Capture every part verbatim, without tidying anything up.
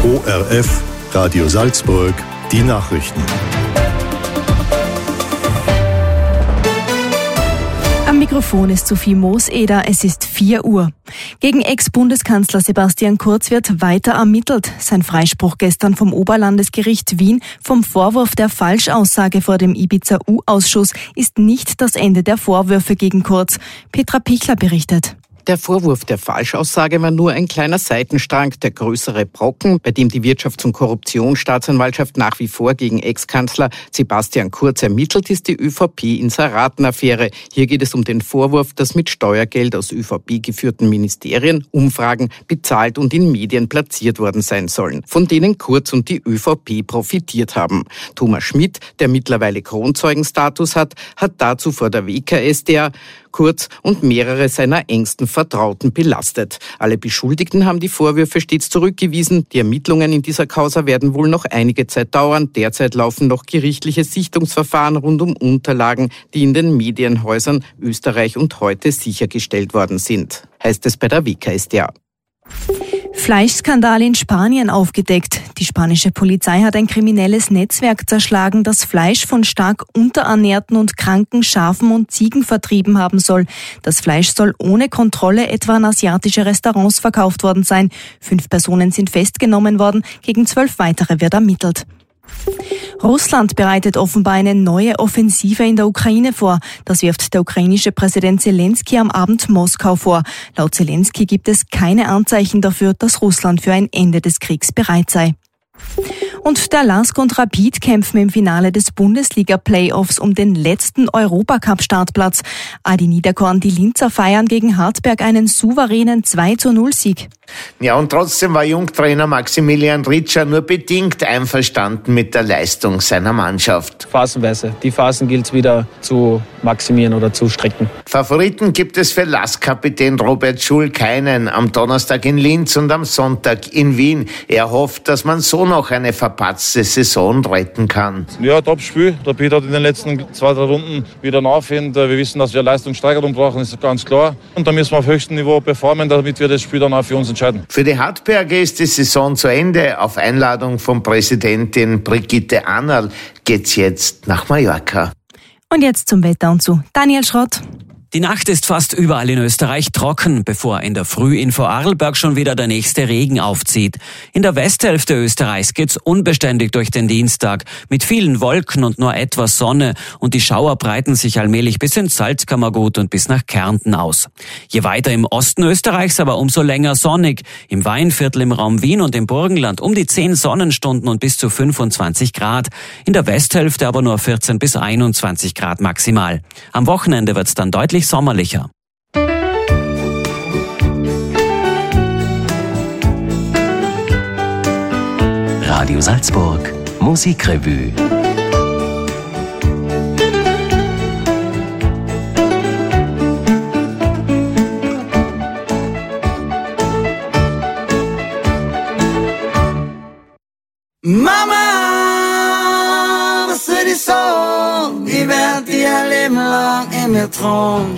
O R F, Radio Salzburg, die Nachrichten. Am Mikrofon ist Sophie Mooseder, es ist vier Uhr. Gegen Ex-Bundeskanzler Sebastian Kurz wird weiter ermittelt. Sein Freispruch gestern vom Oberlandesgericht Wien vom Vorwurf der Falschaussage vor dem Ibiza-U-Ausschuss ist nicht das Ende der Vorwürfe gegen Kurz. Petra Pichler berichtet. Der Vorwurf der Falschaussage war nur ein kleiner Seitenstrang. Der größere Brocken, bei dem die Wirtschafts- und Korruptionsstaatsanwaltschaft nach wie vor gegen Ex-Kanzler Sebastian Kurz ermittelt, ist die ÖVP-Inseratenaffäre. Hier geht es um den Vorwurf, dass mit Steuergeld aus ÖVP geführten Ministerien Umfragen bezahlt und in Medien platziert worden sein sollen, von denen Kurz und die ÖVP profitiert haben. Thomas Schmidt, der mittlerweile Kronzeugenstatus hat, hat dazu vor der W K S d A Kurz und mehrere seiner engsten Vertrauten belastet. Alle Beschuldigten haben die Vorwürfe stets zurückgewiesen. Die Ermittlungen in dieser Causa werden wohl noch einige Zeit dauern. Derzeit laufen noch gerichtliche Sichtungsverfahren rund um Unterlagen, die in den Medienhäusern Österreich und heute sichergestellt worden sind, heißt es bei der W K S d A. Fleischskandal in Spanien aufgedeckt. Die spanische Polizei hat ein kriminelles Netzwerk zerschlagen, das Fleisch von stark unterernährten und kranken Schafen und Ziegen vertrieben haben soll. Das Fleisch soll ohne Kontrolle etwa an asiatische Restaurants verkauft worden sein. Fünf Personen sind festgenommen worden, gegen zwölf weitere wird ermittelt. Russland bereitet offenbar eine neue Offensive in der Ukraine vor. Das wirft der ukrainische Präsident Zelensky am Abend Moskau vor. Laut Zelensky gibt es keine Anzeichen dafür, dass Russland für ein Ende des Kriegs bereit sei. Und der LASK und Rapid kämpfen im Finale des Bundesliga-Playoffs um den letzten Europacup-Startplatz. Adi Niederkorn, die Linzer feiern gegen Hartberg einen souveränen zwei zu null Sieg. Ja, und trotzdem war Jungtrainer Maximilian Ritscher nur bedingt einverstanden mit der Leistung seiner Mannschaft. Phasenweise. Die Phasen gilt es wieder zu maximieren oder zu strecken. Favoriten gibt es für LASK-Kapitän Robert Schul keinen. Am Donnerstag in Linz und am Sonntag in Wien. Er hofft, dass man so noch eine verpatzte Saison retten kann. Ja, Top-Spiel. Der Piet hat in den letzten zwei, drei Runden wieder nachfind. Wir wissen, dass wir Leistungssteigerung brauchen, ist ganz klar. Und da müssen wir auf höchstem Niveau performen, damit wir das Spiel dann auch für uns entscheiden. Für die Hartberger ist die Saison zu Ende. Auf Einladung von Präsidentin Brigitte Annerl geht's jetzt nach Mallorca. Und jetzt zum Wetter und zu Daniel Schrott. Die Nacht ist fast überall in Österreich trocken, bevor in der Früh in Vorarlberg schon wieder der nächste Regen aufzieht. In der Westhälfte Österreichs geht's unbeständig durch den Dienstag, mit vielen Wolken und nur etwas Sonne, und die Schauer breiten sich allmählich bis ins Salzkammergut und bis nach Kärnten aus. Je weiter im Osten Österreichs aber umso länger sonnig. Im Weinviertel im Raum Wien und im Burgenland um die zehn Sonnenstunden und bis zu fünfundzwanzig Grad. In der Westhälfte aber nur vierzehn bis einundzwanzig Grad maximal. Am Wochenende wird's dann deutlich sommerlicher. Radio Salzburg Musikrevue. Mama, was soll ich sagen? Ich werd dir ein Leben lang in mir tragen.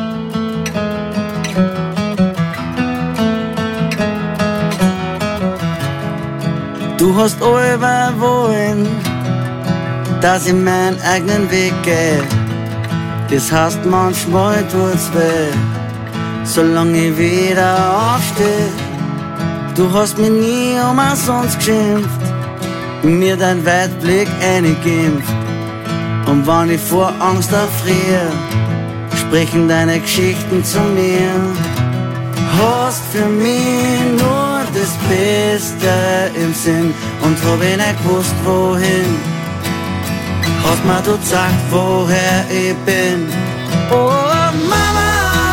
Du hast alle wollen, dass ich meinen eigenen Weg gehe. Das heißt, manchmal tut's weh, solange ich wieder aufsteh. Du hast mich nie um sonst geschimpft, mir dein Weitblick eingeimpft. Und wenn ich vor Angst erfriere, sprechen deine Geschichten zu mir. Hast für mich nur das Beste im Sinn und hab ich nicht gewusst, wohin. Hast mir du gesagt, woher ich bin. Oh Mama,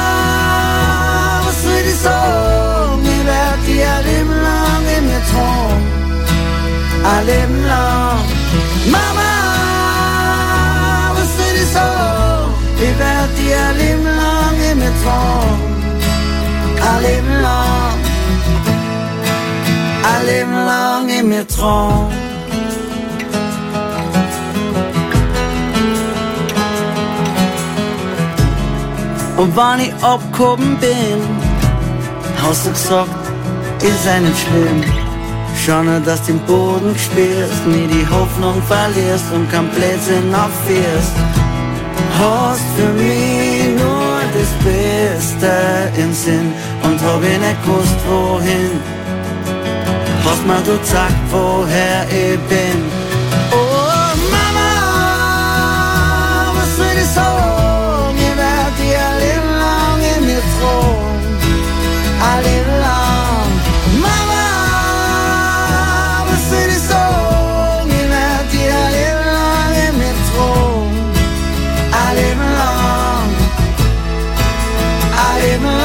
was soll ich sagen? Ich werd dir ein Leben lang in mir tragen. Ein Leben lang. Mama, was soll ich sagen? Ich werd dir ein Leben lang in mir tragen. Ein Leben lang. Ein Leben lang in mir tragen. Und wenn ich abgehoben bin, hast du gesagt, ist sei nicht schlimm. Schon, dass du den Boden spürst, nie die Hoffnung verlierst und kein Blödsinn aufführst. Hast für mich nur das Beste im Sinn und hab ich nicht gewusst, wohin. Hast mir du gesagt, woher ich bin. Oh Mama, was soll ich sagen? Ich werd dir ein Leben lang in mir trauen, ein Leben lang. Mama, was soll ich sagen? Ich werd dir ein Leben lang in mir trauen, ein Leben lang, ein Leben lang.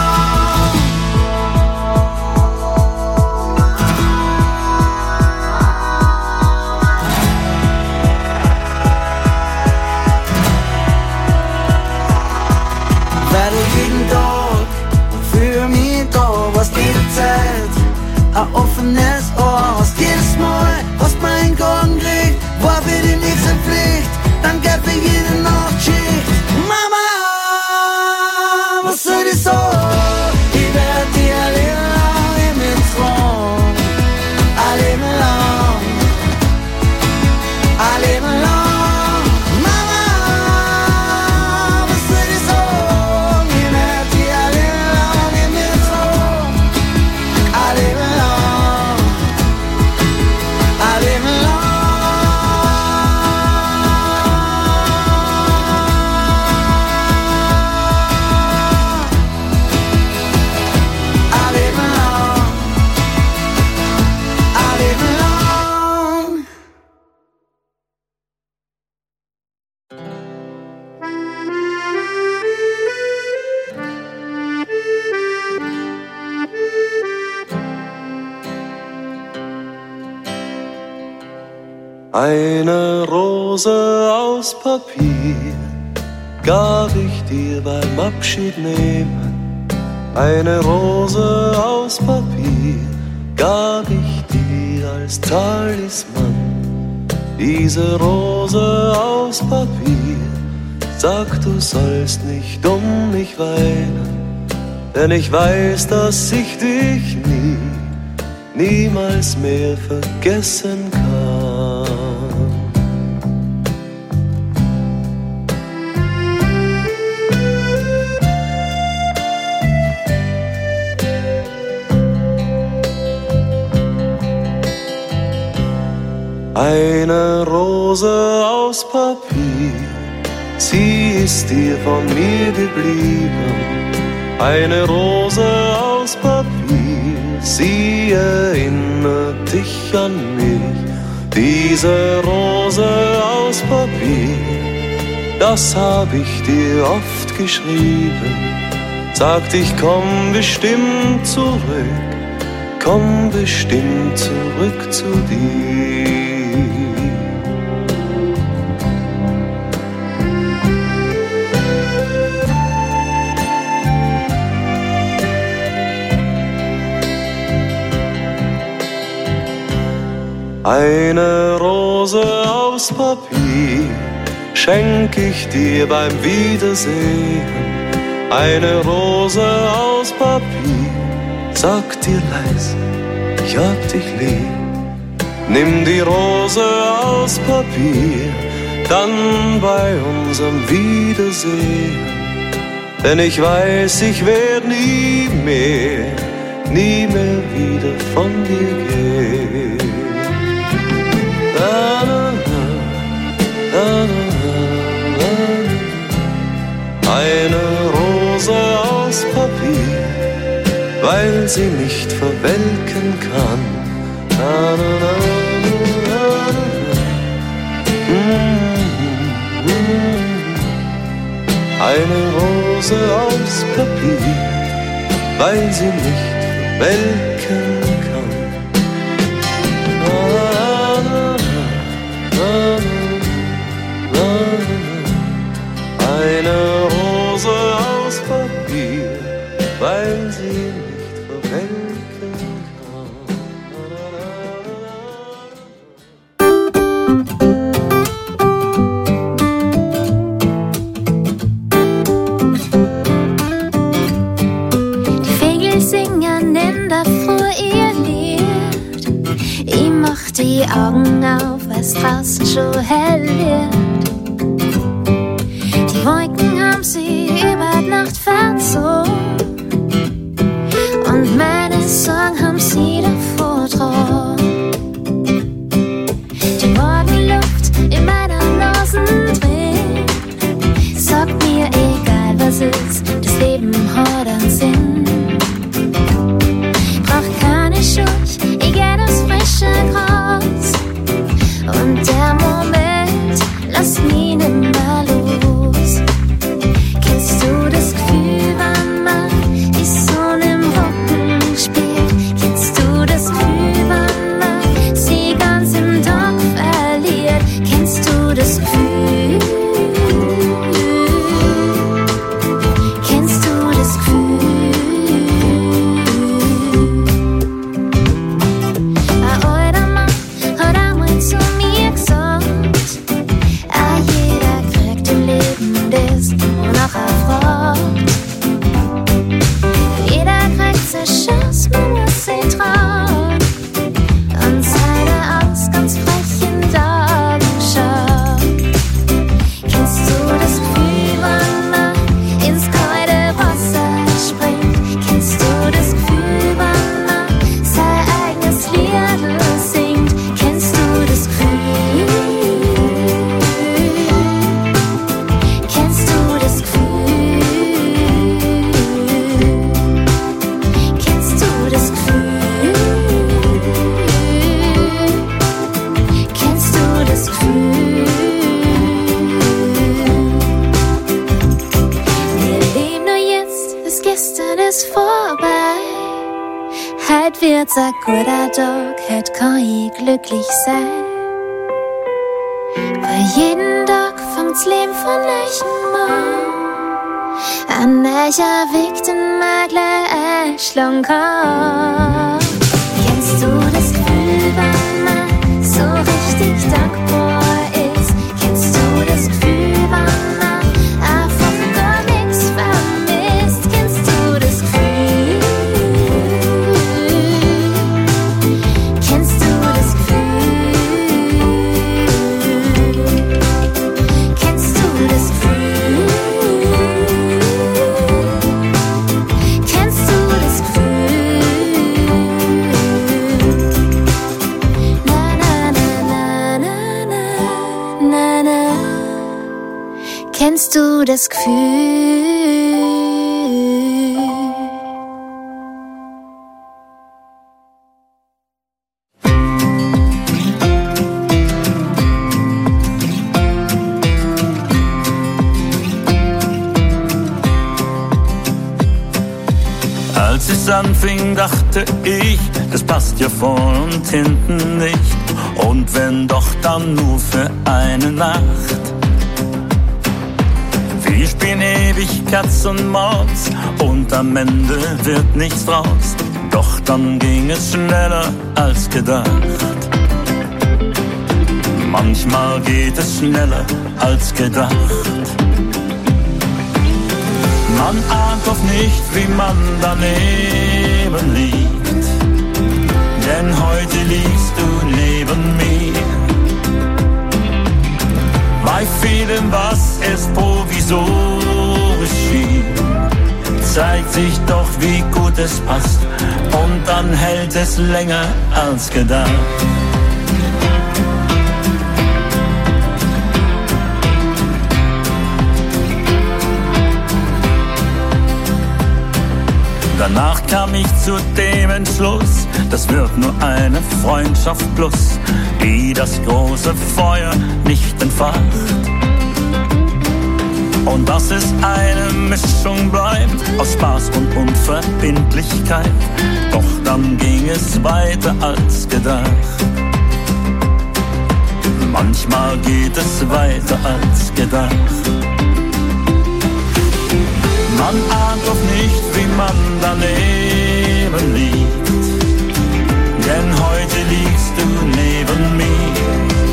Ein offenes Ohr, hast jedes Mal, hast mein Korn gekriegt, war für die nächste Pflicht, dann gab für jede Nacht Schicht. Mama, was soll ich sagen? Ich werd dir ein Leben lang in mir trauen, ein Leben lang, ein Leben lang. Mama, was soll ich sagen? Ich werd dir ein Leben lang in mir trauen, ein Leben lang. Eine Rose aus Papier gab ich dir beim Abschied nehmen. Eine Rose aus Papier gab ich dir als Talisman. Diese Rose aus Papier sagt, du sollst nicht um mich weinen, denn ich weiß, dass ich dich nie, niemals mehr vergessen kann. Eine Rose aus Papier, sie ist dir von mir geblieben. Eine Rose aus Papier, sie erinnert dich an mich. Diese Rose aus Papier, das hab ich dir oft geschrieben. Sagt, ich komm bestimmt zurück, komm bestimmt zurück zu dir. Eine Rose aus Papier schenk ich dir beim Wiedersehen. Eine Rose aus Papier sagt dir leise, ich hab dich lieb. Nimm die Rose aus Papier, dann bei unserem Wiedersehen. Denn ich weiß, ich werd nie mehr, nie mehr wieder von dir gehen. Na, na, na, na, na, na. Eine Rose aus Papier, weil sie nicht verwelken kann. Na, na, na, na, na, na. Mm, mm. Eine Rose aus Papier, weil sie nicht verwelken kann. Na, eine Rose aus Papier, weil sie nicht verwelken Die Vögel singen in der Früh die Augen auf, weil's draußen schon hell wird. Die Wolken haben sie über die Nacht verzogen und meine Sorgen haben sie davor getragen. Die Morgenluft in meiner Nase drin sagt mir, egal was ist, das Leben hat einen Sinn. Brauch keine Schuld, ich geh das frische Gras und der Moment lässt mich nimmer los. Kennst du das Gefühl, wenn man die Sonne im Rücken spürt? Kennst du das Gefühl, wenn man sie ganz im Tag verliert? Kennst du das Gefühl? Kennst du das Gefühl? Ein alter Mann hat einmal zu mir gesagt, ah, jeder kriegt im Leben das, wonach er fragt. Jeder kriegt seine Chance, man muss sie trauen und seine Angst ganz frech in die Augen schauen. Kennst du das Gefühl, wenn man ins kalte Wasser springt? Kennst du das Gefühl, wenn man sein eigenes Lied singt? Kennst du das Gefühl? Kennst du das Gefühl? Kennst du das Gefühl? Kennst du das Gefühl? Wir leben nur jetzt, das Gestern ist vorbei. Heute wird's ein guter Tag, heute kann ich glücklich sein. Weil jeden Tag fängt's Leben von neuem an. Ein neuer Weg, den man gleich einschlagen kann. Kennst du das Gefühl, wenn man so richtig dankbar ist? Kennst du das Gefühl, wenn man einfach gar nichts vermisst? Kennst du das Gefühl? Kennst du das Gefühl? Kennst du das Gefühl? Kennst du das Gefühl? Na na na na na na na. Kennst du das Gefühl? Als es anfing, dachte ich, das passt ja vorn und hinten nicht. Und wenn doch, dann nur für eine Nacht. Wir spielen ewig Katz und Maus und am Ende wird nichts draus. Doch dann ging es schneller als gedacht. Manchmal geht es schneller als gedacht. Man ahnt doch nicht, wie man daneben liegt. Denn heute liegst du neben mir. Bei vielem, was erst provisorisch schien, zeigt sich doch, wie gut es passt. Und dann hält es länger als gedacht. Danach kam ich zu dem Entschluss, das wird nur eine Freundschaft plus, die das große Feuer nicht entfacht. Und dass es eine Mischung bleibt aus Spaß und Unverbindlichkeit. Doch dann ging es weiter als gedacht. Manchmal geht es weiter als gedacht. Man ahnt doch nicht, wie man daneben liegt. Denn heute liegst du neben mir.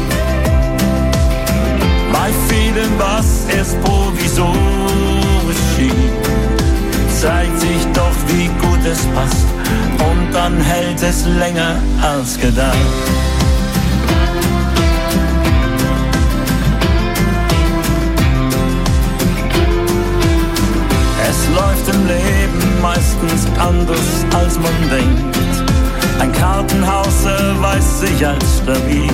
Bei vielem, was erst provisorisch schien, zeigt sich doch, wie gut es passt. Und dann hält es länger als gedacht. läuft im Leben meistens anders als man denkt. Ein Kartenhaus erweist sich als stabil.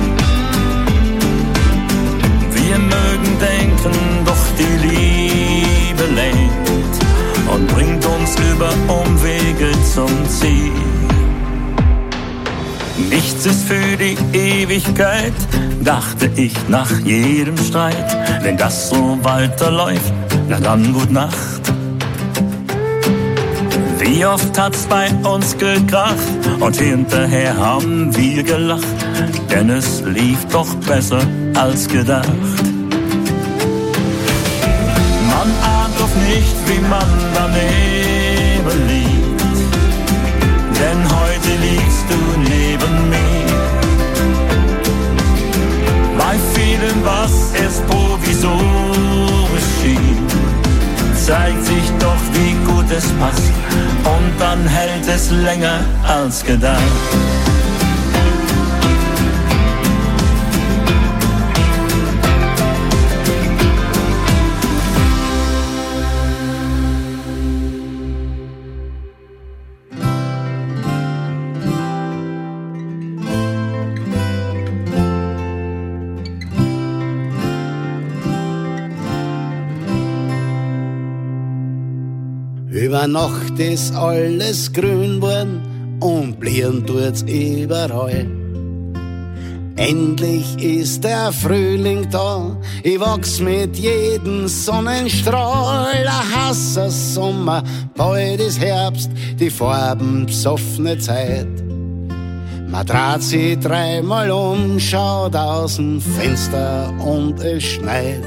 Wir mögen denken, doch die Liebe lenkt und bringt uns über Umwege zum Ziel. Nichts ist für die Ewigkeit, dachte ich nach jedem Streit. Wenn das so weiterläuft, na dann gut Nacht. Wie oft hat's bei uns gekracht und hinterher haben wir gelacht, denn es lief doch besser als gedacht. Man ahnt doch nicht, wie man daneben liegt, denn heute liegst du neben mir. Bei vielem, was erst provisorisch schien, zeigt sich doch, wie gut es passt, und dann hält es länger als gedacht. Über Nacht ist alles grün worden und blieren tut's überall. Endlich ist der Frühling da, ich wachs mit jedem Sonnenstrahl. Ein heißer Sommer, bald ist Herbst, die Farben besoffene Zeit. Man dreht sich dreimal um, schaut aus dem Fenster und es schneit.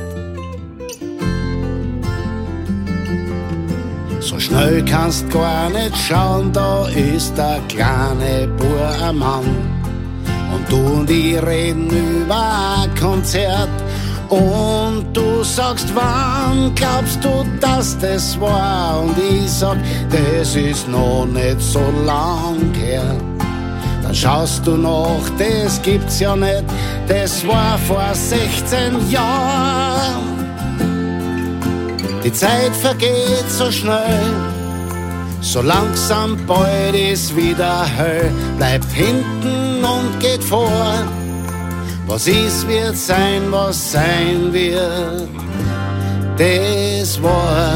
So schnell kannst gar nicht schauen, da ist der kleine Bub ein Mann. Und du und ich reden über ein Konzert. Und du sagst, wann glaubst du, dass das war? Und ich sag, das ist noch nicht so lang her. Dann schaust du nach, das gibt's ja nicht, das war vor sechzehn Jahren. Die Zeit vergeht so schnell, so langsam bald ist wieder hell. Bleibt hinten und geht vor, was ist, wird sein, was sein wird, das war.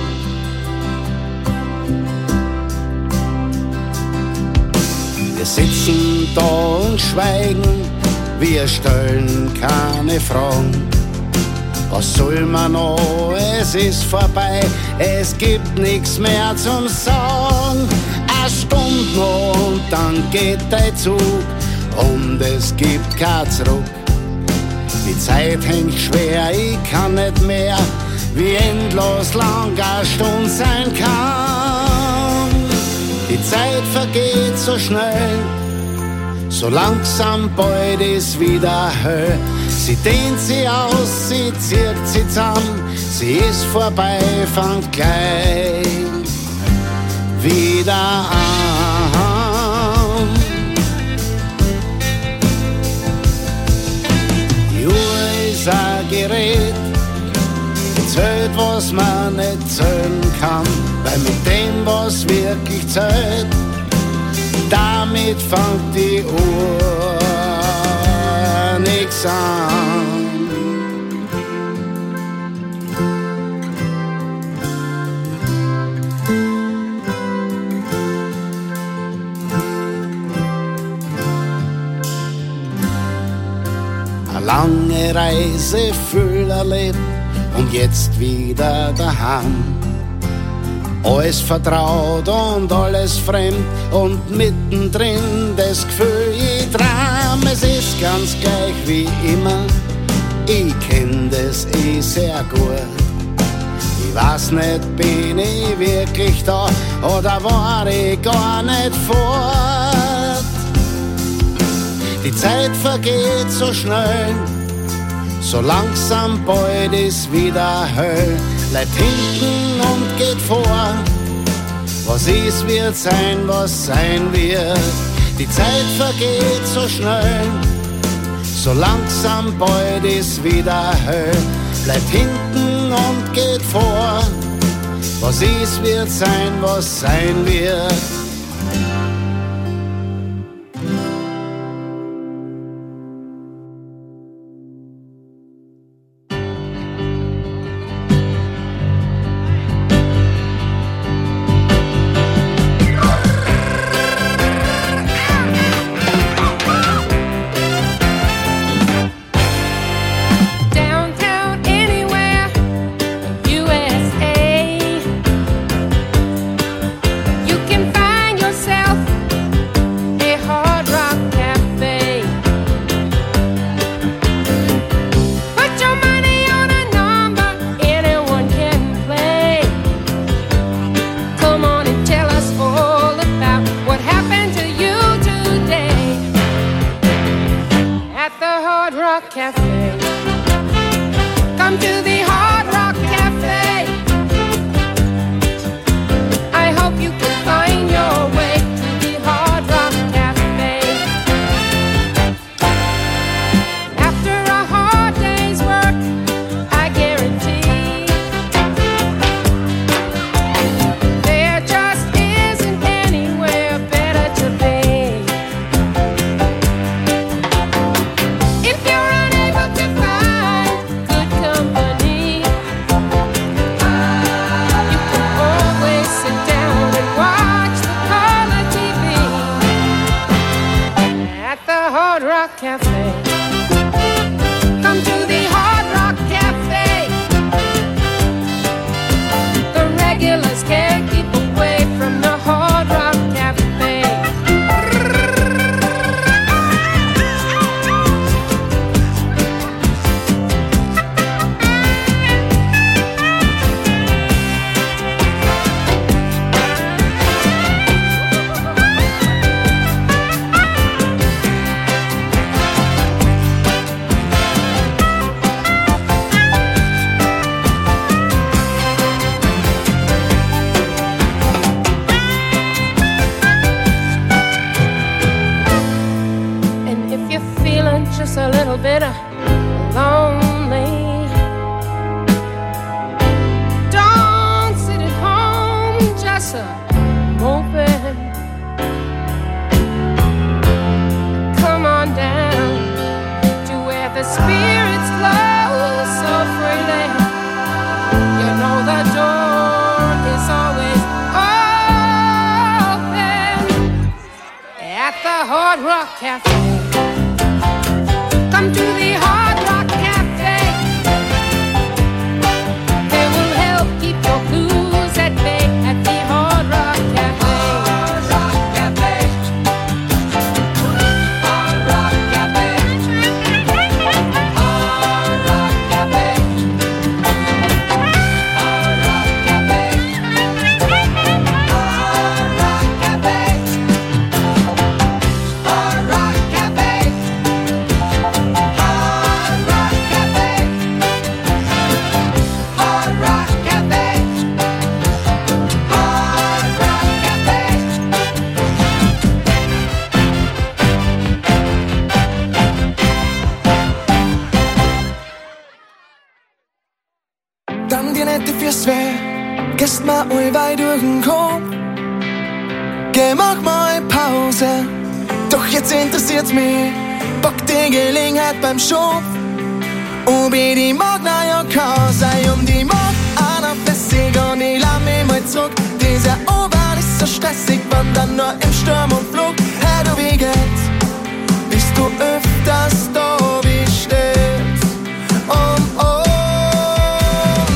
Wir sitzen da und schweigen, wir stellen keine Fragen. Was soll man noch, es ist vorbei, es gibt nichts mehr zum Sagen. Eine Stunde noch und dann geht der Zug und es gibt kein Zurück. Die Zeit hängt schwer, ich kann nicht mehr, wie endlos lang eine Stunde sein kann. Die Zeit vergeht so schnell, so langsam bald ist wieder hell. Sie dehnt sie aus, sie zieht sie zusammen, sie ist vorbei, fängt gleich wieder an. Die Uhr ist ein Gerät, zählt, was man nicht zählen kann, weil mit dem, was wirklich zählt, damit fängt die Uhr nix an. Eine lange Reise viel erlebt und jetzt wieder daheim. Alles vertraut und alles fremd und mittendrin das Gefühl, ich träum. Es ist ganz gleich wie immer, ich kenn das eh sehr gut. Ich weiß nicht, bin ich wirklich da oder war ich gar nicht fort. Die Zeit vergeht so schnell, so langsam bald ist wieder hell. Bleibt hinten und geht vor, was ist, wird sein, was sein wird. Die Zeit vergeht so schnell, so langsam bald ist wieder hell. Bleibt hinten und geht vor, Was ist, wird sein, was sein wird. Beim Schopf ob ich die mag na ja kann sei um die mag einer flüssig und ich lass mich mal zurück dieser Ober ist so stressig wann dann nur im Sturm und Flug hey du wie geht's bist du öfters da wie steht's um uns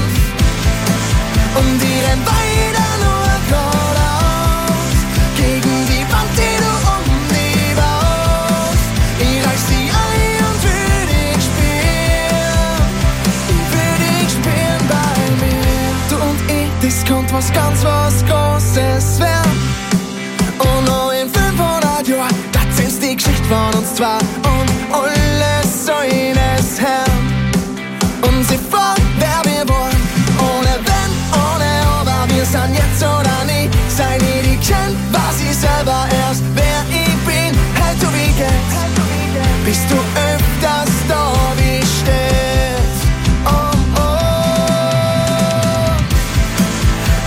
und die rennt weiter nur geradeaus gegen die Wand die du um die baust ich reiß sie ein und will dich spielen ich will dich spielen bei mir du und ich das kommt was ganz was Großes werden und noch in fünfhundert Jahren da zählst die Geschichte von uns zwei und alles so eines Herrn und sie fragt wer wir wollen ohne wenn, ohne aber wir sind jetzt oder nie sei nie die kennt was ich selber erst wer ich bin hey du wie geht's bist du öfters da wie steht's um uns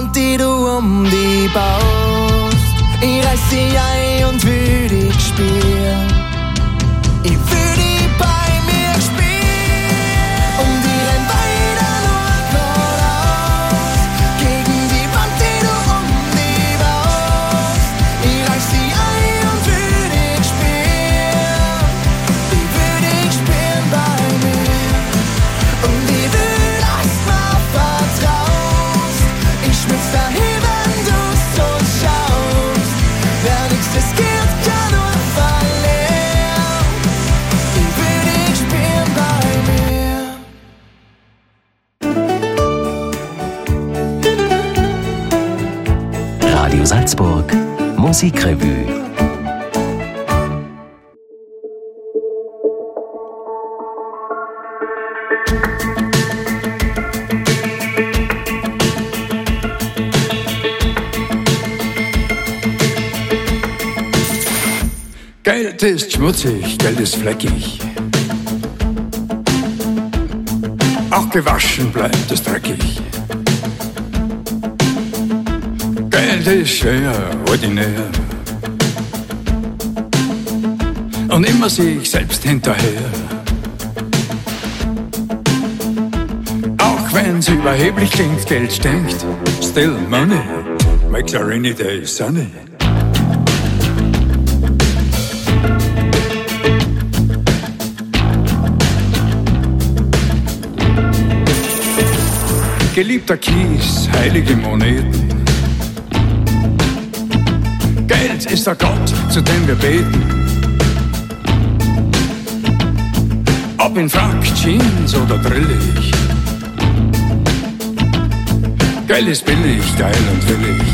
Wand, die du um die baust. Ich reiß sie ein und will dich spüren. Ich will die bei mir spielen. Und ich renn weiter nur geradeaus. Gegen die Wand, die du um die baust. Ich reiß sie ein und will dich spüren. Ich will dich spüren bei mir. Und ich will, dass man vertraust. Ich schmitz dahin, wenn du so schaust. Wer nichts riskiert, kann nur verlieren. Ich will dich spüren bei mir. Radio Salzburg Musikrevue. Geld ist schmutzig, Geld ist fleckig. Auch gewaschen bleibt es dreckig. Geld ist schwer, ordinär. Und immer sich selbst hinterher. Auch wenn's überheblich klingt, Geld stinkt. Still money makes a rainy day sunny. Geliebter Kies, heilige Moneten. Geld ist der Gott, zu dem wir beten. Ob in Frack, Jeans oder drillig. Geld ist billig, geil und willig.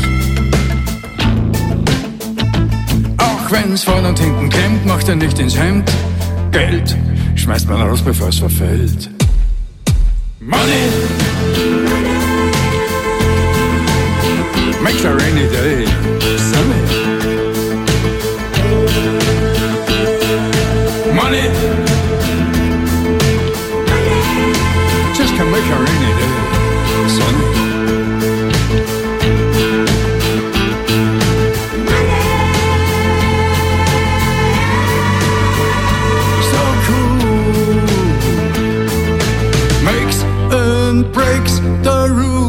Auch wenn's vorn und hinten klemmt, macht er nicht ins Hemd. Geld schmeißt man raus, bevor es verfällt. Money makes a rainy day sunny. Money just can make a rainy day sunny. So cool, makes and breaks the rule.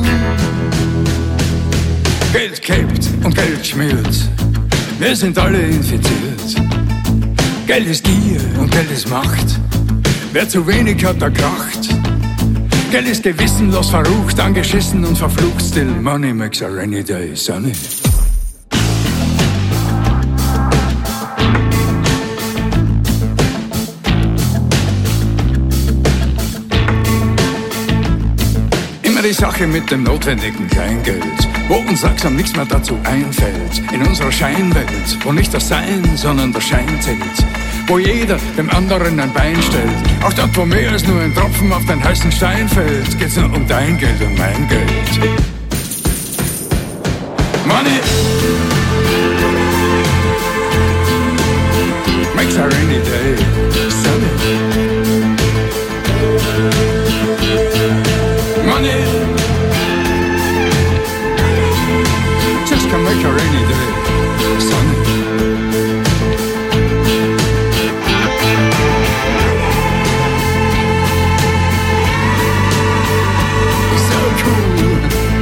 Geld kippt und Geld schmiert, wir sind alle infiziert. Geld ist Gier und Geld ist Macht, wer zu wenig hat, der kracht. Geld ist gewissenlos verrucht, angeschissen und verflucht. Still money makes a rainy day sunny. Immer die Sache mit dem notwendigen Kleingeld, wo uns langsam nichts mehr dazu einfällt. In unserer Scheinwelt, wo nicht das Sein, sondern der Schein zählt. Wo jeder dem anderen ein Bein stellt. Auch dort, wo mehr als nur ein Tropfen auf den heißen Stein fällt, geht's nur um dein Geld und mein Geld. Money makes a rainy day sunny. Money just can make a rainy day sunny. So cool,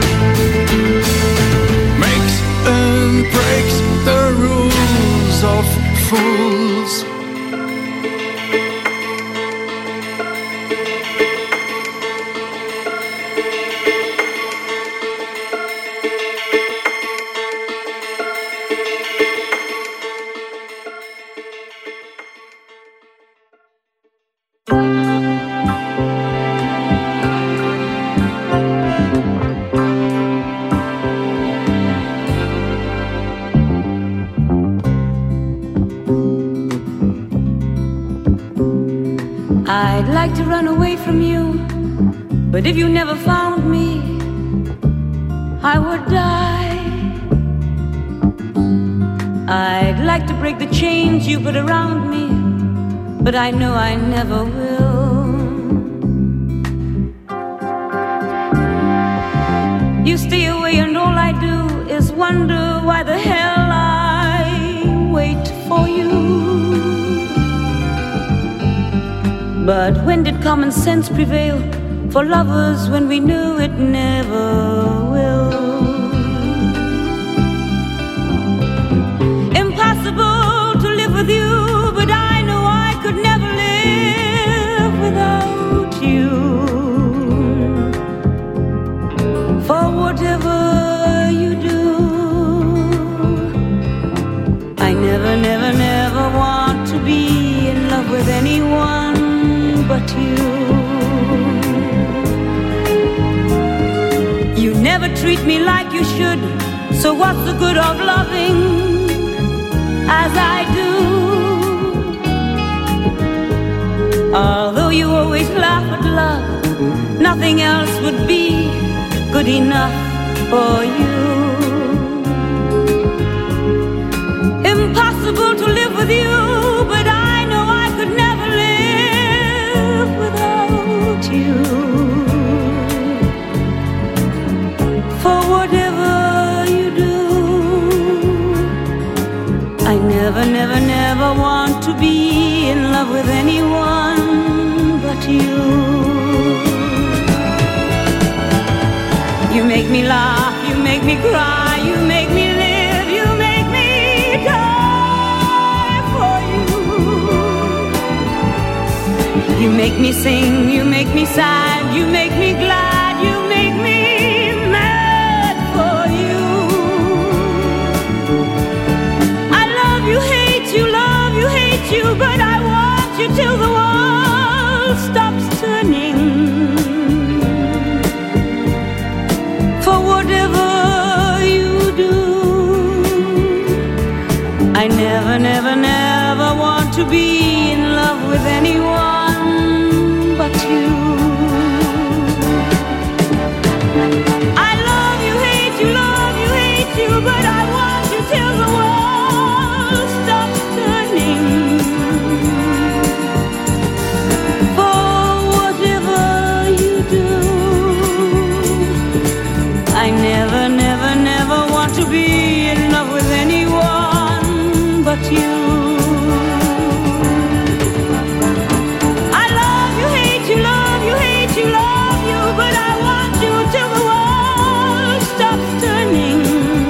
makes and breaks the rules of fools. I'd like to run away from you, but if you never found me, I would die. I'd like to break the chains you put around me, but I know I never will. You stay away and all I do is wonder why the hell I wait for you. But when did common sense prevail for lovers when we knew it never will? Impossible to live with you, but I know I could never live without you. For whatever you do, I never, never, never want to be in love with anyone but you. You never treat me like you should, so what's the good of loving as I do? Although you always laugh at love, nothing else would be good enough for you. Impossible to live with you, but I know I could never live without you. For whatever you do, I never, never, never want to be in love with anyone but you. You make me laugh, you make me cry, you make me live, you make me die for you. You make me sing, you make me sad, you make me glad, you make me mad for you. I love you, hate you, love you, hate you, but I want you till the world stops turning. For whatever you do, I never, never, never want to be in love with anyone but you. I love you, hate you, love you, hate you, but I want you till the world stops turning. For whatever you do, I never, never, never want to be in love with anyone but you. I love you, hate you, love you, hate you, love you, but I want you till the world stops turning.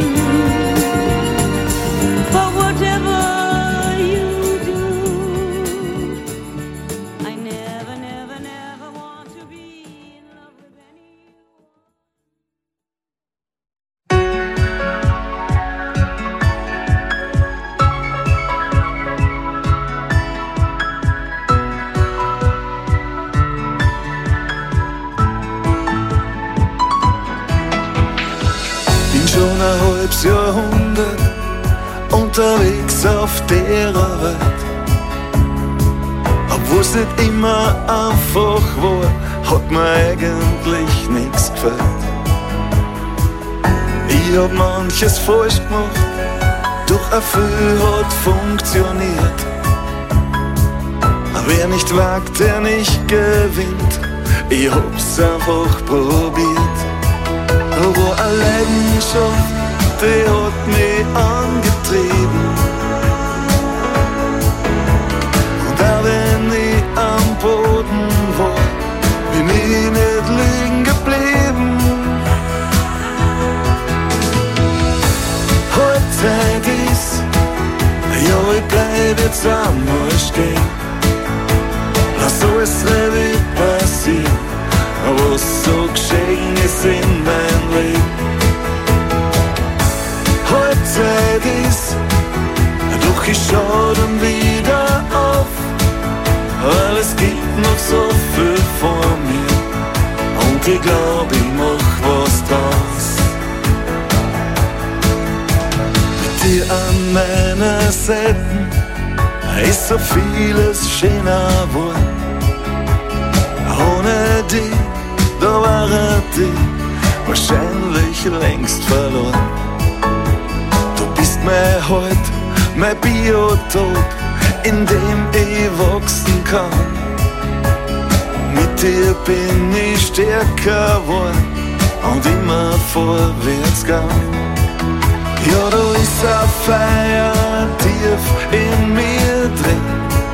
For whatever you do, I never, never, never want to be in love with anyone. Schon ein halbes Jahrhundert unterwegs auf der Welt. Obwohl's nicht immer einfach war, hat mir eigentlich nichts gefällt. Ich hab manches falsch gemacht, doch auch viel hat funktioniert. Wer nicht wagt, der nicht gewinnt, ich hab's einfach probiert. Aber eine Leidenschaft, die hat mich angetrieben. Und auch wenn ich am Boden war, bin ich nicht liegen geblieben. Heute ist, ja ich bleib jetzt einmal stehen. Lass alles Revue passieren, was so geschehen ist in mein Leben. Halbzeit ist, doch ich schau dann wieder auf, weil es gibt noch so viel vor mir und ich glaub, ich mach was draus. Mit dir an meiner Seite ist so vieles schöner geworden. Ohne dich, da war ich wahrscheinlich längst verloren. Du bist mein Halt, mein Biotop, in dem ich wachsen kann. Mit dir bin ich stärker geworden und immer vorwärts gehen. Ja, da ist ein Feuer tief in mir drin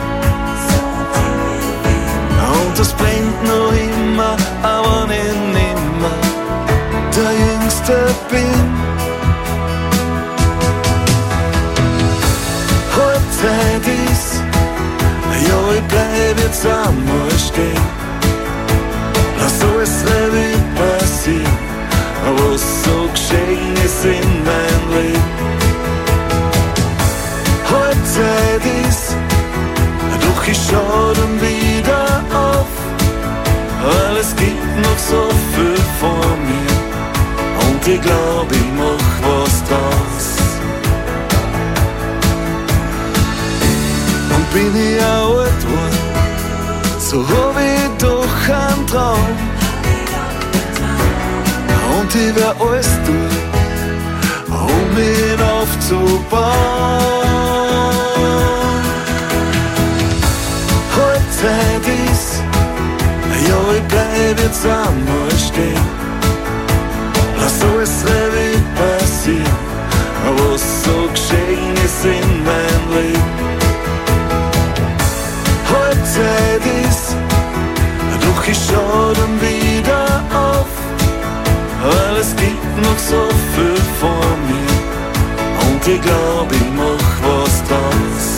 und das brennt noch immer, aber nicht nimmer der Jüngste bin. Halbzeit ist, ja, ich bleib jetzt einmal stehen. Lass alles Revue passieren, was so geschehen ist in mein Leben. Halbzeit ist, doch ich schau dann wieder auf, weil es gibt noch so viel vor mir und ich glaub, ich mach was draus. Und bin ich auch alt worden, so hab ich doch einen Traum. Und ich wär alles tun, um ihn aufzubauen. Halbzeit ist, ja, ich bleib jetzt einmal stehen. Lass alles Revue passieren, was so geschehen ist in mein Leben. Halbzeit ist, doch ich schau dann wieder auf, weil es gibt noch so viel vor mir und ich glaub, ich mach was draus.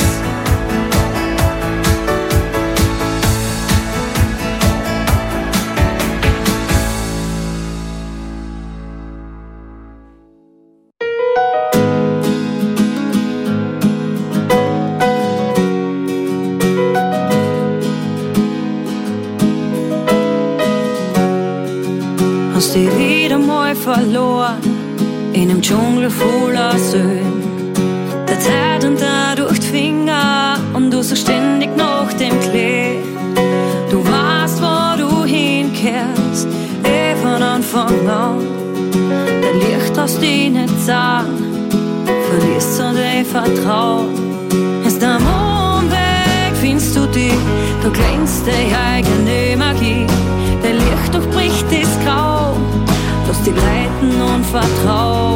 Hast dich wieder mal verloren in einem Dschungel voller Söhn. Der Zeit und da durch die Finger und du so ständig nach dem Klee. Du weißt, wo du hinkehrst, eh von Anfang an. Der Licht aus dich nicht sehen, verlierst du dein Vertrauen. Erst am Umweg findest du dich, da glänzt deine eigene Magie. Der Licht durchbricht das Grau, lass dich leiten und vertrau.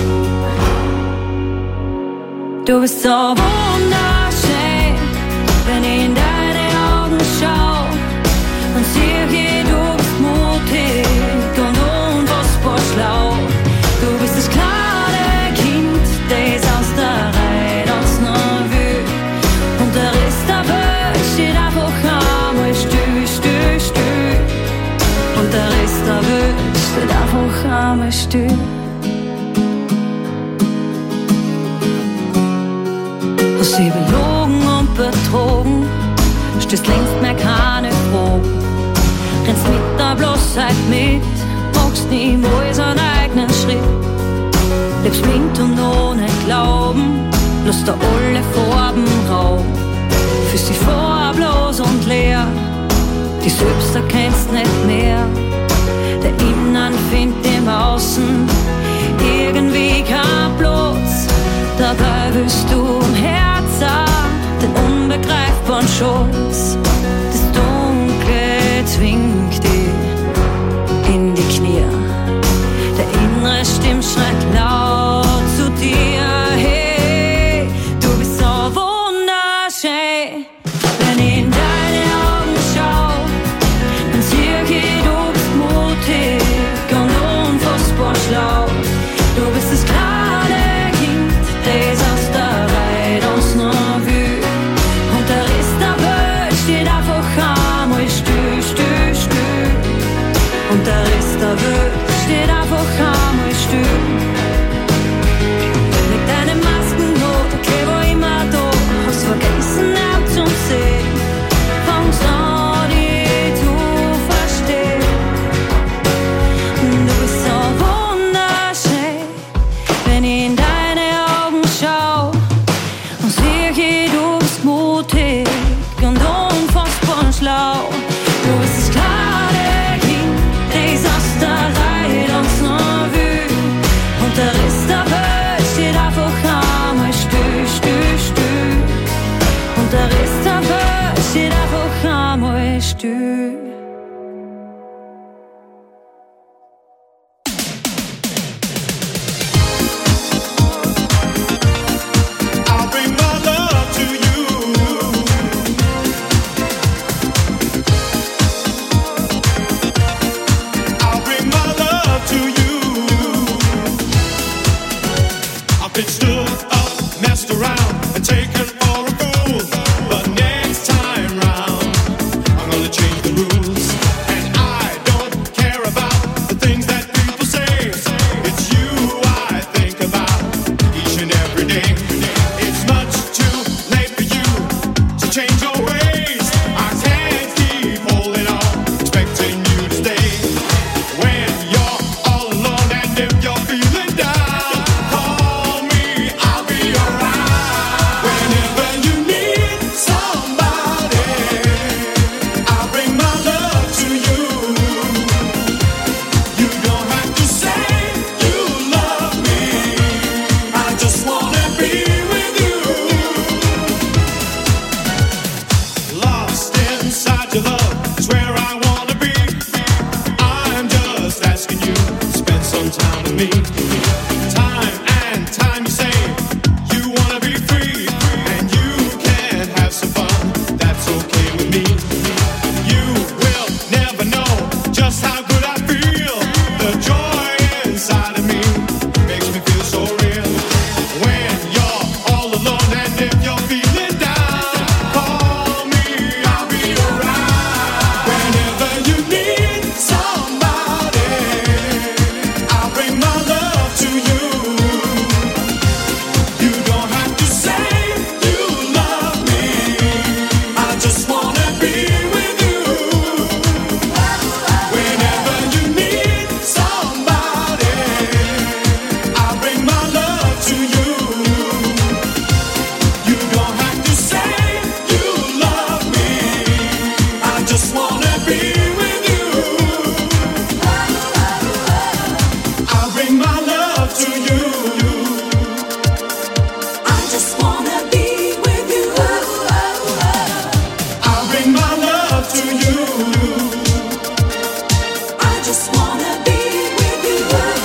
Du bist so wunderschön, wenn ich in deine Augen schau und sehe, du bist mutig und unfassbar schlau. Du bist das kleine Kind, das aus der Reihe tanzt noch will, und der Rest der Welt steht einfach einmal still, still, still. Und der Rest der Welt steht einfach einmal still. Hast sie belogen und betrogen, stößt längst mehr keine Fragen. Rennst mit der Bloßheit mit, magst niemals einen eigenen Schritt. Lebst blind und ohne Glauben, lässt dir alle Farben Raum. Fühlst dich farblos und leer, die selbst erkennst nicht mehr. Der Innen findet im Außen irgendwie kein Platz. Dabei willst du im Herzen den unbegreifbaren Schutz. Das Dunkle zwingt dich in die Knie. Der innere Stimme schreit laut zu dir. Hey, du bist so wunderschön. Wenn ich in deine Augen schau, dann sehe ich, du bist mutig und unfassbar schlau. Du bist das kleine Kind, das aus der Reihe tanzt noch will. Und der Rest der Welt steht einfach einmal still, still, still. Und der Rest der Welt steht einfach einmal still. Mit deinen Masken noch, okay, wo immer da, hast vergessen ab zum Sehen. Fangst an, dich zu verstehen. Du bist so wunderschön, wenn ich in deine Augen schau und sehe ich, du bist mutig und unfassbar schlau. Du bist das kleine Kind, das aus der Reihe tanzt noch will. Und der Rest der Welt steht einfach einmal still, still, still. Und der Rest der Welt steht einfach einmal still. Been stood up, messed around, and taken for a fool. But next time round, I'm gonna change the rules. And I don't care about the things that people say. It's you I think about each and every day. It's much too late for you to change your ways. I can't keep holding on, expecting you to stay. When you're all alone and if you're feeling down, call me, I'll be around. Whenever you need somebody, I'll bring my love to you. You don't have to say you love me, I just wanna be with you. Lost inside your love is where I wanna be. I'm just asking you to spend some time with me. Time and time you say you wanna be free, and you can have some fun, that's okay with me. You will never know just how good I feel. The joy inside of me makes me feel so real. When you're all alone and if you're feeling down, call me, I'll be around. Whenever you need somebody, I'll bring my love to you. You don't have to say you love me, I just wanna be with you. Whenever you need somebody, I'll bring my love to you. You don't have to say you love me, I just wanna be with you. I'll bring my love to you. I just wanna be with you. I'll bring my love to you. I just wanna be with you.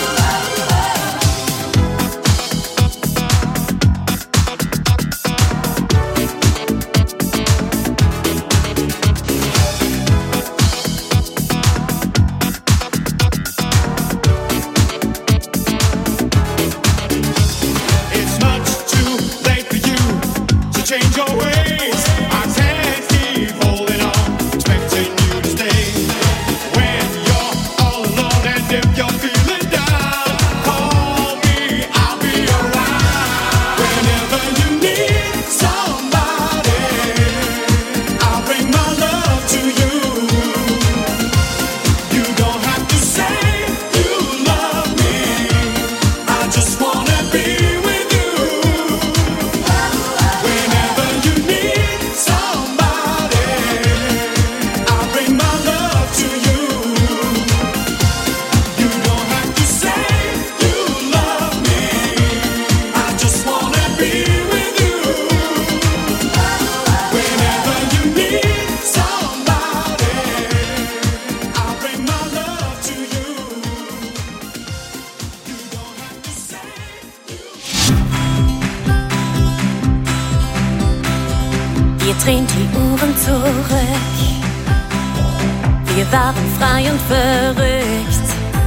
It's much too late for you to change your ways. I can't keep holding on, expecting you to stay. When you're all alone and if you're feeling down, call me, I'll be around. Whenever you need somebody, I'll bring my love to you. You don't have to say you love me, I just wanna be with you. Whenever you need somebody, I'll bring my love to you. You don't have to say you love me, I just wanna be with you. Whenever you need somebody, I'll bring my love to you. You don't have to say Wir drehen die Uhren zurück. Wir waren frei und verrückt.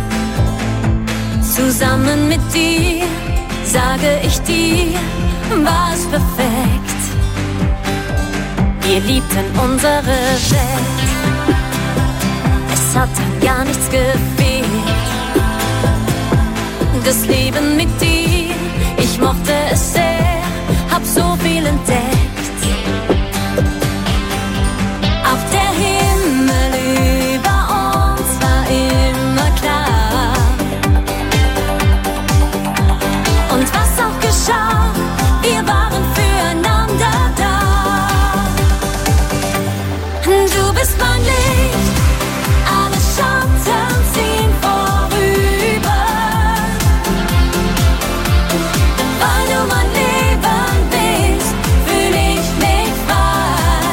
Zusammen mit dir, sage ich dir, war es perfekt. Wir liebten unsere Welt. Es hat dann gar nichts gefehlt. Das Leben mit dir, ich mochte es sehr, hab so viel entdeckt. Auch der Himmel über uns war immer klar. Und was auch geschah, wir waren füreinander da. Du bist mein Licht, alle Schatten ziehen vorüber. Weil du mein Leben bist, fühl ich mich frei.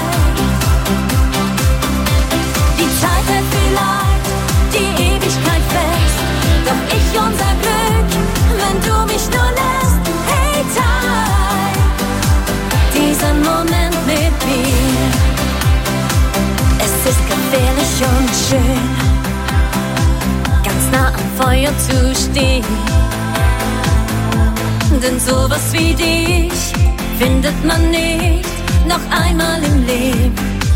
Die Zeit hält vielleicht die Ewigkeit fest, doch ich unser Glück, wenn du mich nur lässt. Hey, teil diesen Moment mit mir. Es ist gefährlich und schön, ganz nah am Feuer zu stehen. denn sowas wie dich findet man nicht noch einmal im Leben.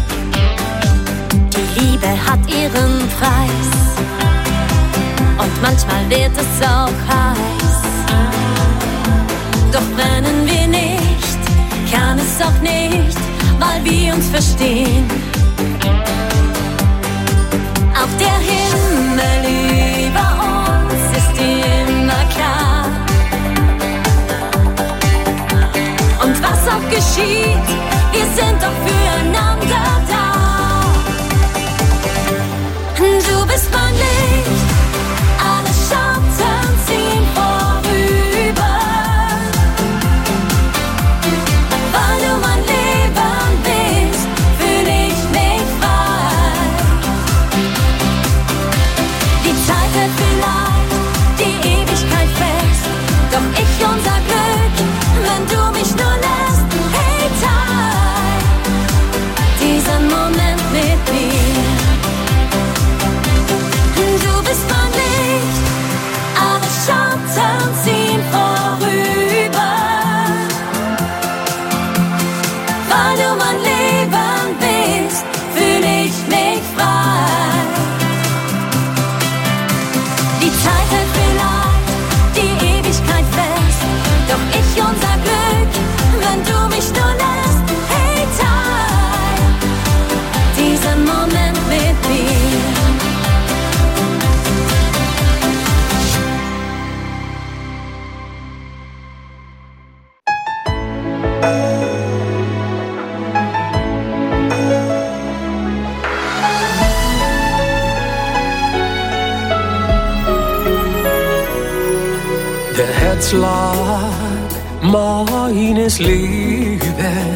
Die Liebe hat ihren Preis und manchmal wird es auch heiß. Doch brennen wir nicht, kann es auch nicht, weil wir uns verstehen. Auch der Himmel über uns ist dir immer klar. Und was auch geschieht, wir sind doch füreinander da. Du bist mein Licht, alle Schatten ziehen vorüber. Weil du mein Leben bist, fühl ich mich frei. Die Zeit hält vielleicht die Ewigkeit fest, doch ich unser Glück, wenn du mich nur lässt. Hey, teil diesen Moment mit mir. Du bist mein Licht, alle Schatten ziehen vorüber. Weil du mein Leben bist, fühl ich mich frei. Die Zeit hält vielleicht die Ewigkeit fest, doch ich unser Glück, wenn du mich nur lässt. Hey, teil diesen Moment mit mir. Der Herzschlag meines Lebens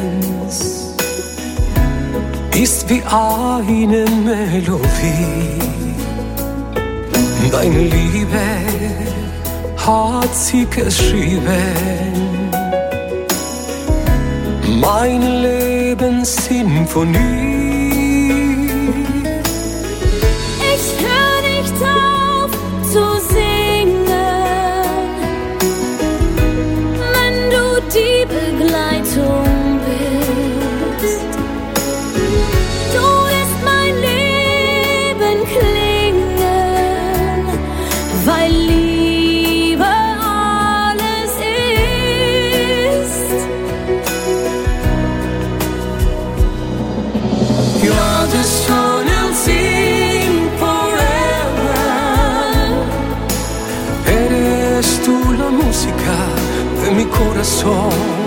ist wie eine Melodie. Deine Liebe hat sie geschrieben, meine Lebenssymphonie. Ich hör nicht auf zu singen, wenn du die Begleitung bist. Du lässt mein Leben klingen, weil Liebe alles ist. You're the sun and sing forever. Eres tú la música de mi corazón.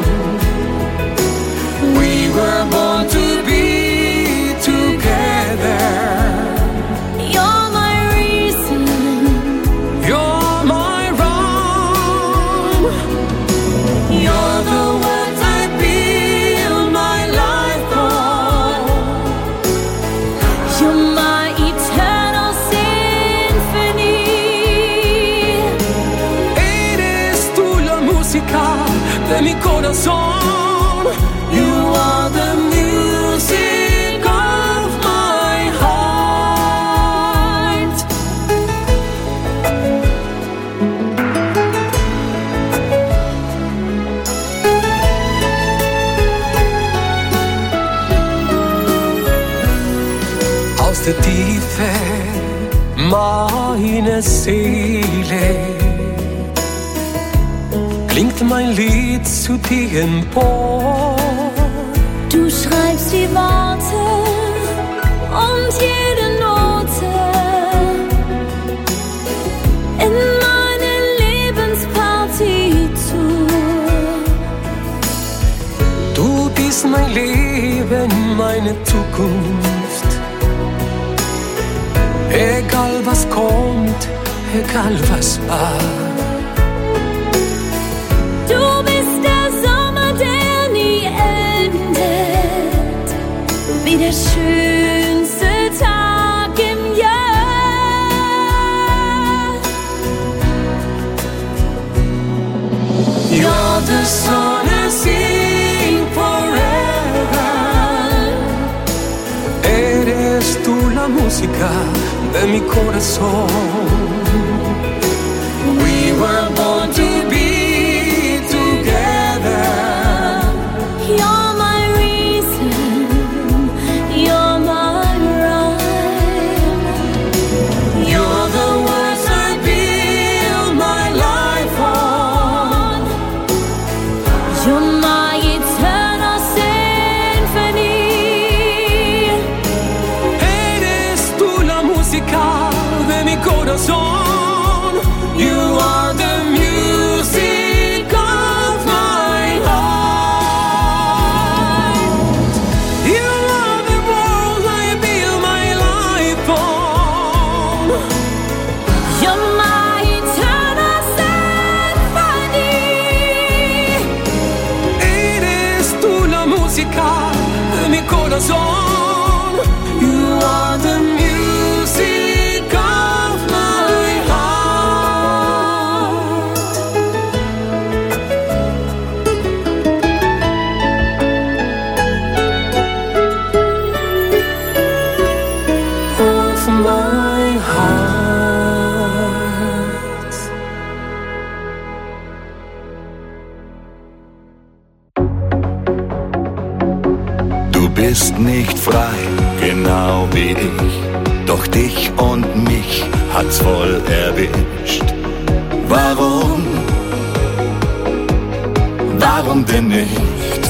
We were born to be together. You're my reason, You're my wrong. You're the words I build my life on. you're my eternal symphony. Eres tú la música de mi corazón. You are the music of my heart. Aus der Tiefe meiner Seele klingt mein Lied zu dir empor. Du schreibst die Worte und jede Note in meine Lebenspartitur. Du bist mein Leben, meine Zukunft. Egal was kommt, egal was war. Du bist der Sommer, der nie endet, wie der schönste Tag im Jahr. You're the sun and sing forever. Eres tú la música de mi corazón. We were born to be together. You're my eternal symphony. Eres tú la música de mi corazón. You are the music of my heart. You are the world I build my life on. You're my eternal symphony. Eres tú la música de mi corazón. You are the music of my heart. Of my heart. Du bist nicht frei, genau wie ich, doch dich und mich hat's voll erwischt. Warum? Warum denn nicht?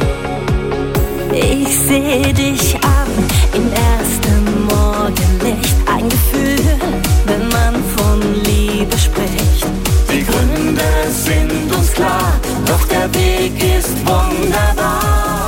Ich seh dich an im ersten Morgenlicht. Ein Gefühl, wenn man von Liebe spricht. Die Gründe sind uns klar, doch der Weg ist wunderbar.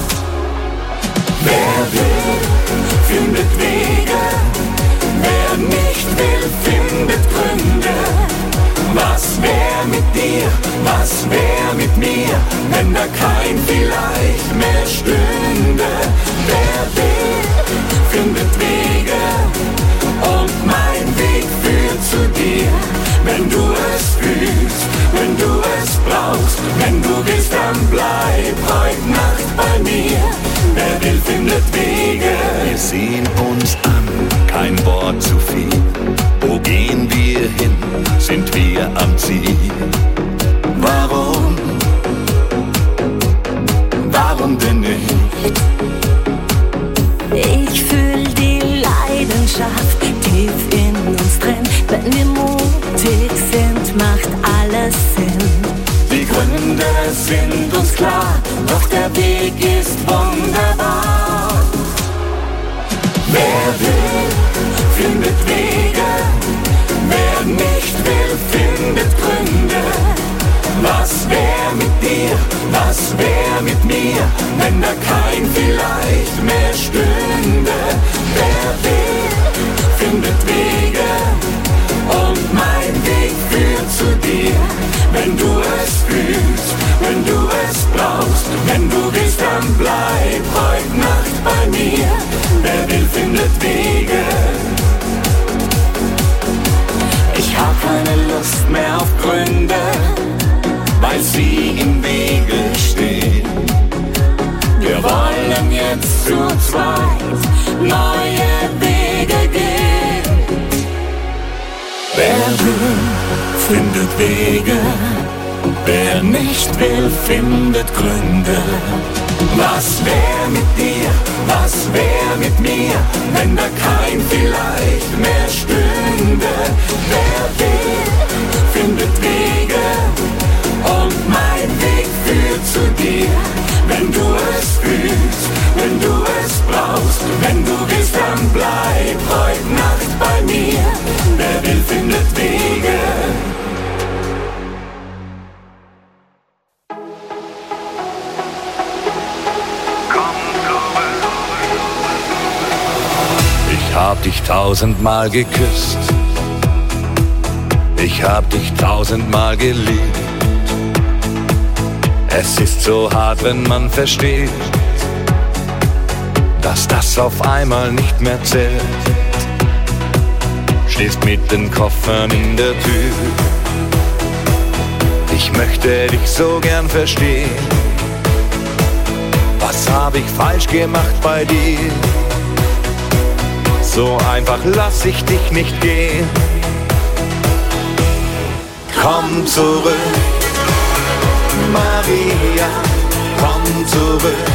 Wer will, findet Wege. Wer nicht will, findet Gründe. Was wär mit dir, was wär mit mir, wenn da kein Vielleicht mehr stünde? Wer will, findet Wege. Und mein Weg führt zu dir. Wenn du es fühlst, wenn du es brauchst, wenn du willst, dann bleib heut Nacht bei mir. Wer will, findet Wege. Wir sehen uns an, kein Wort zu viel. Wo gehen wir hin, sind wir am Ziel. Warum? Warum denn nicht? Ich fühl die Leidenschaft tief in uns drin. Wenn wir mutig sind, macht alles Sinn. Die Gründe sind uns klar, doch der Weg ist wunderbar. Wer will, findet Wege. Wer nicht will, findet Gründe. Was wär mit dir, was wär mit mir, wenn da kein Vielleicht mehr stünde? Wer will, findet Wege. Und mein Weg führt zu dir. Wenn du es fühlst, wenn du es brauchst, wenn du willst, dann bleib heut Nacht bei mir. Wer will, findet Wege. Ich hab keine Lust mehr auf Gründe, weil sie im Wege stehen. Wir wollen jetzt zu zweit neue Wege gehen. Wer will, findet Wege. Wer nicht will, findet Gründe. Was wär mit dir, was wär mit mir, wenn da kein Vielleicht mehr stünde? Wer will, findet Wege. Und mein Weg führt zu dir. Wenn du es fühlst, wenn du es brauchst, wenn du willst, dann bleib heut Nacht bei mir. Wer will, findet Wege. Ich hab dich tausendmal geküsst. Ich hab dich tausendmal geliebt. Es ist so hart, wenn man versteht, dass das auf einmal nicht mehr zählt. Stehst mit den Koffern in der Tür. Ich möchte dich so gern verstehen. Was hab ich falsch gemacht bei dir? So einfach lass ich dich nicht gehen. Komm zurück, Maria, komm zurück,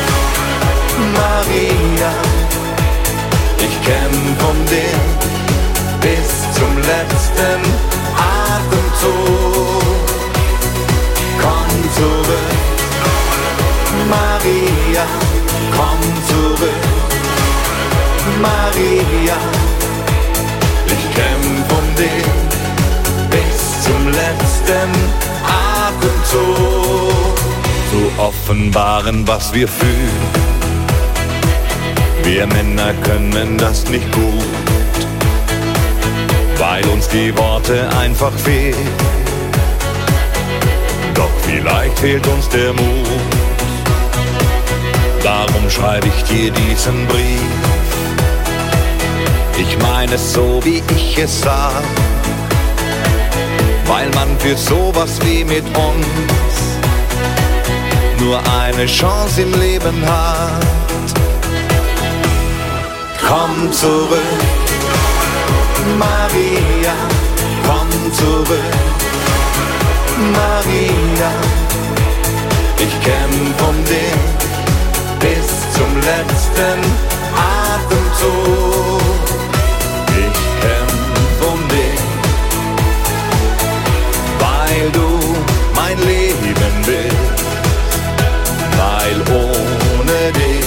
Maria. Ich kämpf um dich bis zum letzten Atemzug. Komm zurück, Maria, ich kämpf um dich bis zum letzten Atemzug. Zu offenbaren, was wir fühlen, wir Männer können das nicht gut, weil uns die Worte einfach fehlen. Doch vielleicht fehlt uns der Mut. Darum schreibe ich dir diesen Brief. Ich meine es so, wie ich es sag, weil man für sowas wie mit uns nur eine Chance im Leben hat. Komm zurück, Maria, komm zurück, Maria, ich kämpf um dich bis zum letzten Atemzug. Ich kämpf um dich, weil du mein Leben bist, weil ohne dich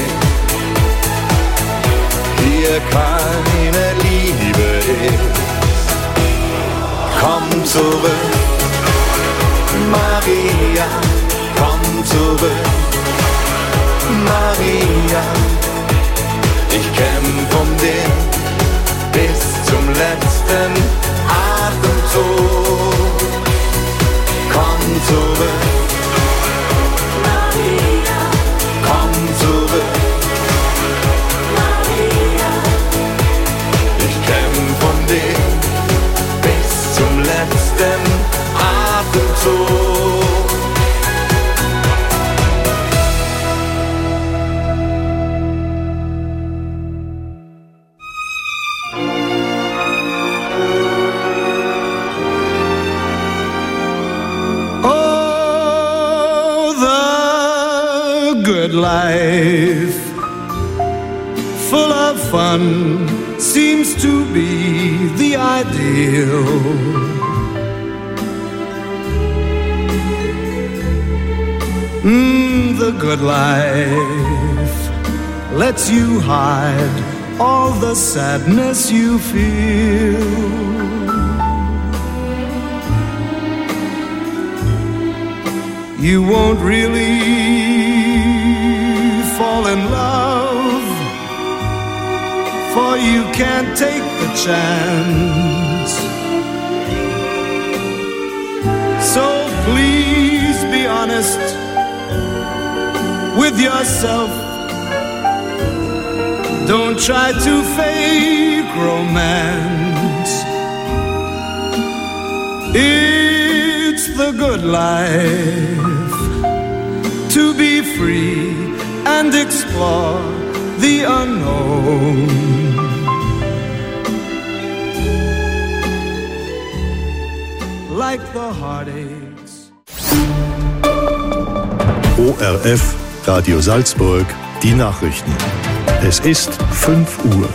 hier keine Liebe ist. Komm zurück, Maria, komm zurück, Maria, ich kämpf um dich bis zum letzten Atemzug. Komm zurück, Maria, komm zurück, Maria, ich kämpf um dich bis zum letzten Atemzug. Life full of fun seems to be the ideal. Mm, the good life lets you hide all the sadness you feel. You won't really fall in love, for you can't take the chance. So please be honest with yourself. Don't try to fake romance. It's the good life to be free and explore the unknown. Like the heartaches. O R F, Radio Salzburg, die Nachrichten. Es ist fünf Uhr.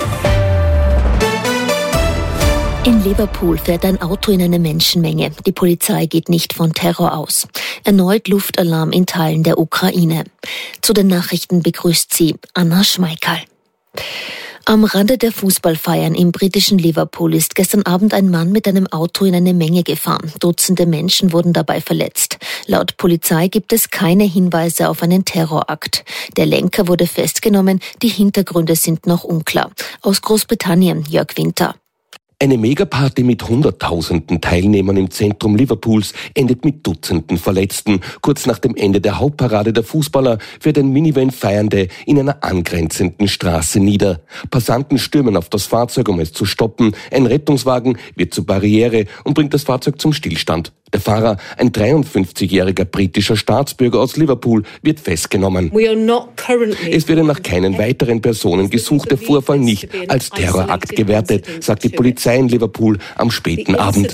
In Liverpool fährt ein Auto in eine Menschenmenge. Die Polizei geht nicht von Terror aus. Erneut Luftalarm in Teilen der Ukraine. Zu den Nachrichten begrüßt sie Anna Schmeikal. Am Rande der Fußballfeiern im britischen Liverpool ist gestern Abend ein Mann mit einem Auto in eine Menge gefahren. Dutzende Menschen wurden dabei verletzt. Laut Polizei gibt es keine Hinweise auf einen Terrorakt. Der Lenker wurde festgenommen, die Hintergründe sind noch unklar. Aus Großbritannien, Jörg Winter. Eine Megaparty mit hunderttausenden Teilnehmern im Zentrum Liverpools endet mit Dutzenden Verletzten. Kurz nach dem Ende der Hauptparade der Fußballer fährt ein Minivan Feiernde in einer angrenzenden Straße nieder. Passanten stürmen auf das Fahrzeug, um es zu stoppen. Ein Rettungswagen wird zur Barriere und bringt das Fahrzeug zum Stillstand. Der Fahrer, ein dreiundfünfzigjähriger britischer Staatsbürger aus Liverpool, wird festgenommen. Es werde nach keinen weiteren Personen gesucht, der Vorfall nicht als Terrorakt gewertet, sagt die Polizei in Liverpool am späten Abend.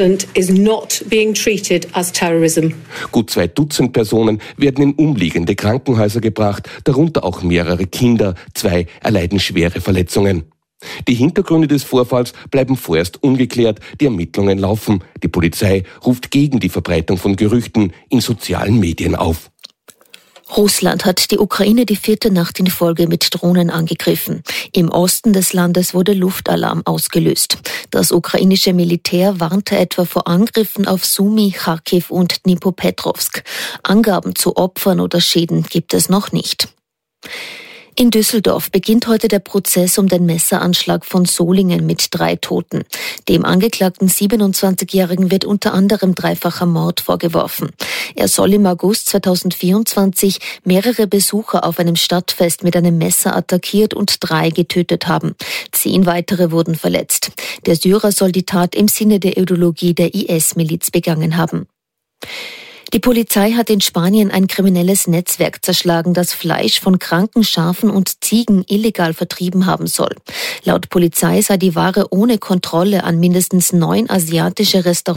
Gut zwei Dutzend Personen werden in umliegende Krankenhäuser gebracht, darunter auch mehrere Kinder. Zwei erleiden schwere Verletzungen. Die Hintergründe des Vorfalls bleiben vorerst ungeklärt, die Ermittlungen laufen. Die Polizei ruft gegen die Verbreitung von Gerüchten in sozialen Medien auf. Russland hat die Ukraine die vierte Nacht in Folge mit Drohnen angegriffen. Im Osten des Landes wurde Luftalarm ausgelöst. Das ukrainische Militär warnte etwa vor Angriffen auf Sumy, Charkiw und Dnipropetrovsk. Angaben zu Opfern oder Schäden gibt es noch nicht. In Düsseldorf beginnt heute der Prozess um den Messeranschlag von Solingen mit drei Toten. Dem angeklagten siebenundzwanzigjährigen wird unter anderem dreifacher Mord vorgeworfen. Er soll im August zweitausendvierundzwanzig mehrere Besucher auf einem Stadtfest mit einem Messer attackiert und drei getötet haben. Zehn weitere wurden verletzt. Der Syrer soll die Tat im Sinne der Ideologie der I S-Miliz begangen haben. Die Polizei hat in Spanien ein kriminelles Netzwerk zerschlagen, das Fleisch von kranken Schafen und Ziegen illegal vertrieben haben soll. Laut Polizei sei die Ware ohne Kontrolle an mindestens neun asiatische Restaurants